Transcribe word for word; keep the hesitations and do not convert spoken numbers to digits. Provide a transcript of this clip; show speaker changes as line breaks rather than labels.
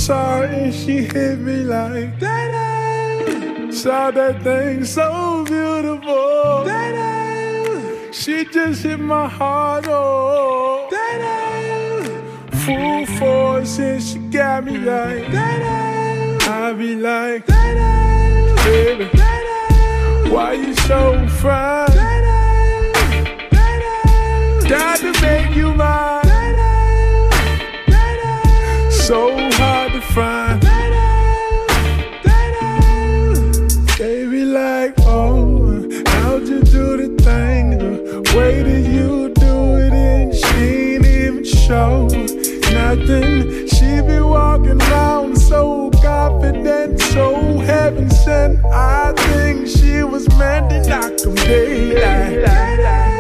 saw her and she hit me like that. Saw that thing so beautiful. That she just hit my heart, oh. That full force and she got me like that. I be like, baby, why you so fine? Got to make you mine. So hard to find. Baby, like, oh, how'd you do the thing? The way that you do it, and she ain't even show nothing. She be walking around so confident, so heaven sent. I think she was meant to knock them daylight.